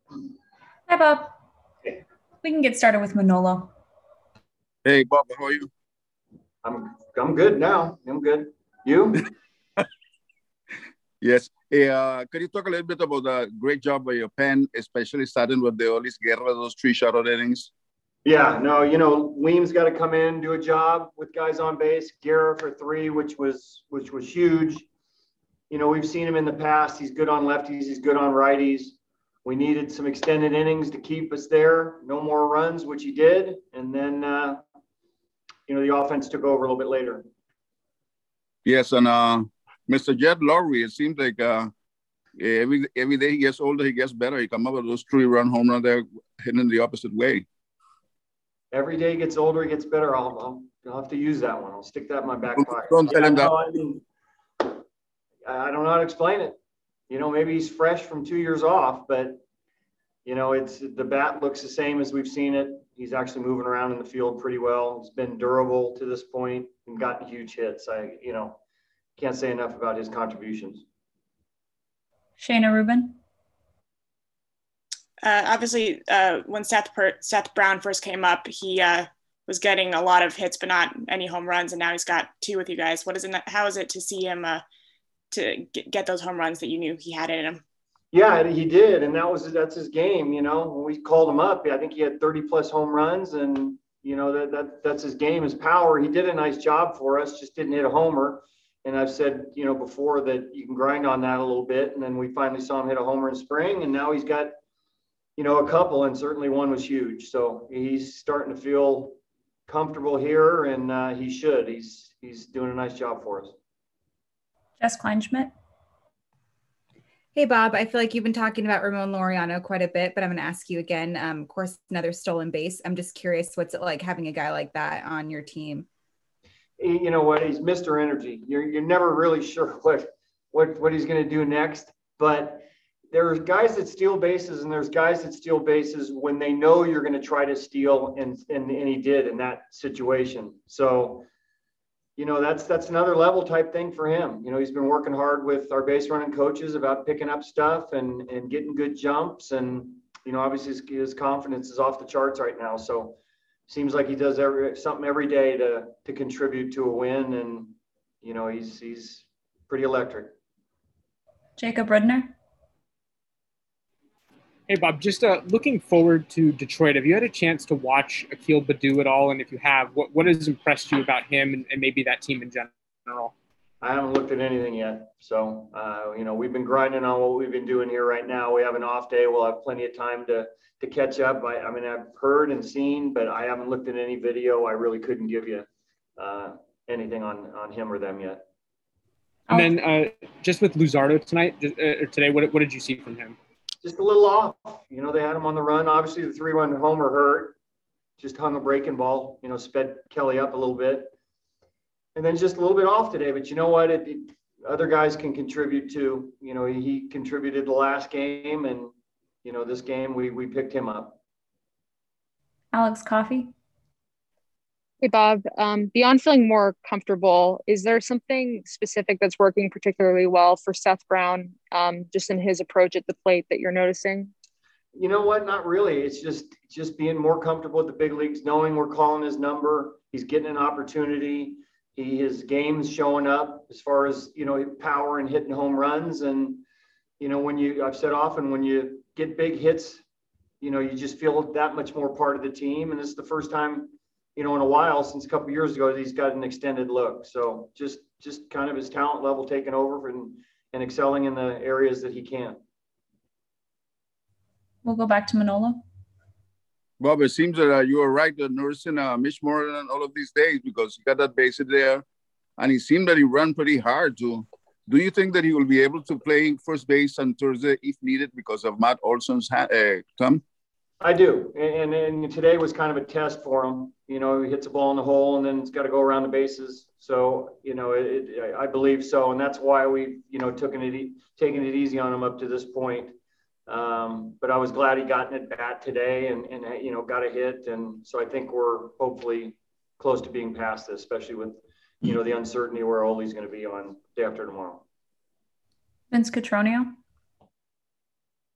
Hi, Bob. We can get started with Manolo. Hey, Bob, how are you? I'm good now. I'm good. You? Yes. Hey, can you talk a little bit about the great job by your pen, especially starting with the Olis Guerra, those three shutout innings? Yeah, no, Weems got to come in, do a job with guys on base. Guerra for three, which was huge. We've seen him in the past. He's good on lefties, he's good on righties. We needed some extended innings to keep us there. No more runs, which he did. And then the offense took over a little bit later. Yes, and Mr. Jed Lowry, it seems like every day he gets older, he gets better. He come up with those three-run home run there, hitting the opposite way. Every day he gets older, he gets better. I'll have to use that one. I'll stick that in my back pocket. Don't tell him that. No, I don't know how to explain it. Maybe he's fresh from 2 years off, but it's the bat looks the same as we've seen it. He's actually moving around in the field pretty well. He's been durable to this point and gotten huge hits. I can't say enough about his contributions. Shayna Rubin. Obviously, when Seth Brown first came up, he was getting a lot of hits, but not any home runs, and now he's got two with you guys. How is it to see him to get those home runs that you knew he had in him? Yeah, he did, and that's his game. When we called him up, I think he had 30 plus home runs, and that's his game, his power. He did a nice job for us, just didn't hit a homer. And I've said before that you can grind on that a little bit, and then we finally saw him hit a homer in spring, and now he's got a couple, and certainly one was huge. So he's starting to feel comfortable here, and he should. He's doing a nice job for us. Jess Kleinschmidt. Hey, Bob, I feel like you've been talking about Ramon Laureano quite a bit, but I'm going to ask you again. Of course, another stolen base. I'm just curious, what's it like having a guy like that on your team? You know what? He's Mr. Energy. You're never really sure what he's going to do next, but there's guys that steal bases and there's guys that steal bases when they know you're going to try to steal, and he did in that situation. So that's another level type thing for him. He's been working hard with our base running coaches about picking up stuff and getting good jumps. And, obviously his confidence is off the charts right now. So seems like he does something every day to contribute to a win. And, he's pretty electric. Jacob Rudner. Hey, Bob, just looking forward to Detroit. Have you had a chance to watch Akil Baddoo at all? And if you have, what has impressed you about him and maybe that team in general? I haven't looked at anything yet. So, we've been grinding on what we've been doing here right now. We have an off day. We'll have plenty of time to catch up. I've heard and seen, but I haven't looked at any video. I really couldn't give you anything on him or them yet. And then just with Luzardo tonight or today, what did you see from him? Just a little off. They had him on the run. Obviously, the 3-run homer hurt. Just hung a breaking ball, sped Kelly up a little bit. And then just a little bit off today. But you know what? Other guys can contribute too. He contributed the last game, and, this game we picked him up. Alex Coffey. Hey, Bob, beyond feeling more comfortable, is there something specific that's working particularly well for Seth Brown, just in his approach at the plate that you're noticing? You know what? Not really. It's just being more comfortable with the big leagues, knowing we're calling his number. He's getting an opportunity. His game's showing up as far as, power and hitting home runs. And, I've said often, when you get big hits, you just feel that much more part of the team. And this is the first time, in a while, since a couple of years ago, he's got an extended look. So just kind of his talent level taking over and excelling in the areas that he can. We'll go back to Manolo. Bob, it seems that you were right nursing Mitch Moreland all of these days, because he got that base hit there, and he seemed that he ran pretty hard too. Do you think that he will be able to play first base on Thursday if needed because of Matt Olson's thumb? I do, and today was kind of a test for him. He hits a ball in the hole, and then it's got to go around the bases. So, I believe so, and that's why we've, taken it easy on him up to this point. But I was glad he got an at bat today and got a hit, and so I think we're hopefully close to being past this, especially with the uncertainty where Oli's going to be on day after tomorrow. Vince Cotroneo.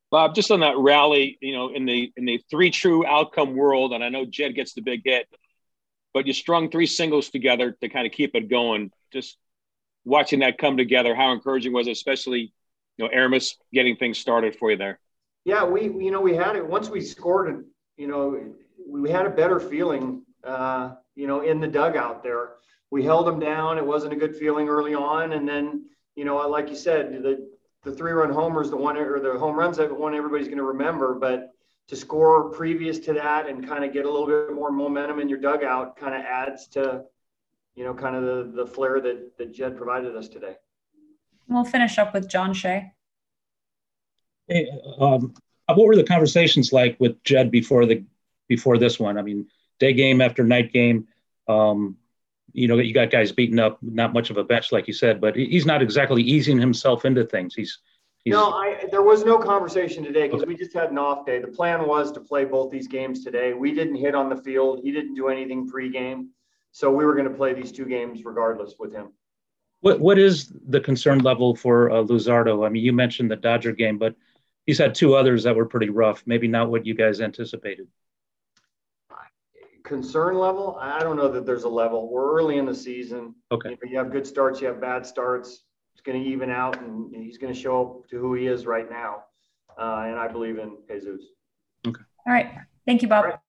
Bob, just on that rally, in the three true outcome world, and I know Jed gets the big hit, but you strung three singles together to kind of keep it going. Just watching that come together, how encouraging was it, especially, Aramis getting things started for you there? Yeah, we had it once we scored it, we had a better feeling, in the dugout there. We held them down. It wasn't a good feeling early on. And then, like you said, the 3-run homers, the home runs that one everybody's going to remember, but to score previous to that and kind of get a little bit more momentum in your dugout kind of adds to, kind of the flair that Jed provided us today. We'll finish up with John Shea. Hey, what were the conversations like with Jed before this one? I mean, day game after night game, you got guys beaten up, not much of a bench, like you said, but he's not exactly easing himself into things. There was no conversation today because we just had an off day. The plan was to play both these games today. We didn't hit on the field. He didn't do anything pregame. So we were going to play these two games regardless with him. What is the concern level for Luzardo? I mean, you mentioned the Dodger game, but he's had two others that were pretty rough. Maybe not what you guys anticipated. Concern level? I don't know that there's a level. We're early in the season. Okay. You have good starts, you have bad starts. It's going to even out, and he's going to show up to who he is right now. And I believe in Jesus. Okay. All right. Thank you, Bob.